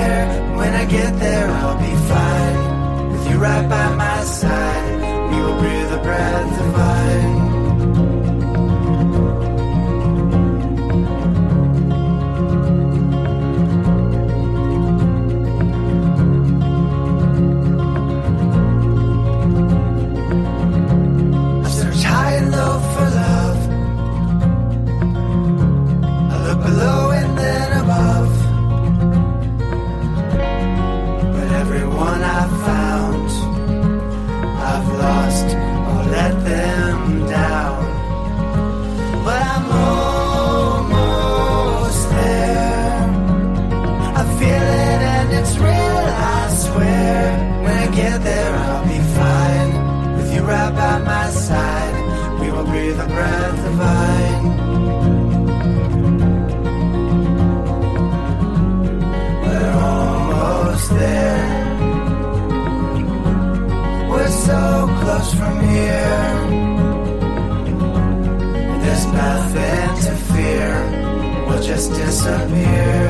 there. When I get there, I'll be fine. With you right by my side, we will breathe a breath divine. I've searched high and low for love. I look below and then above. Everyone I've found, I've lost or let them down. But I'm almost there. I feel it and it's real, I swear. When I get there, I'll be fine. With you right by my side, we will breathe a breath divine. We're almost there. We're so close from here. There's nothing to fear. We'll just disappear.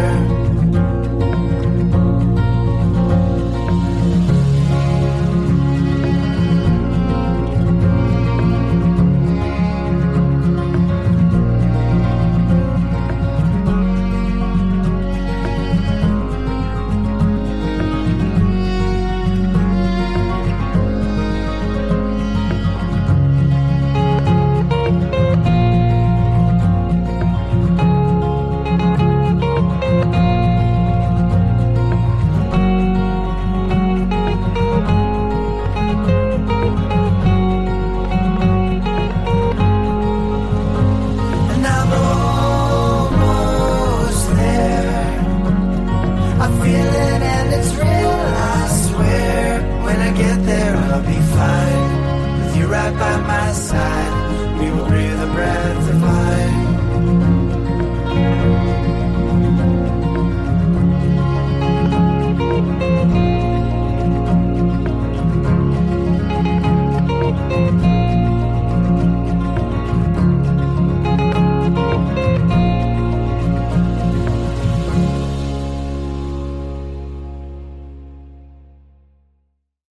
I'll be fine. With you right by my side, we will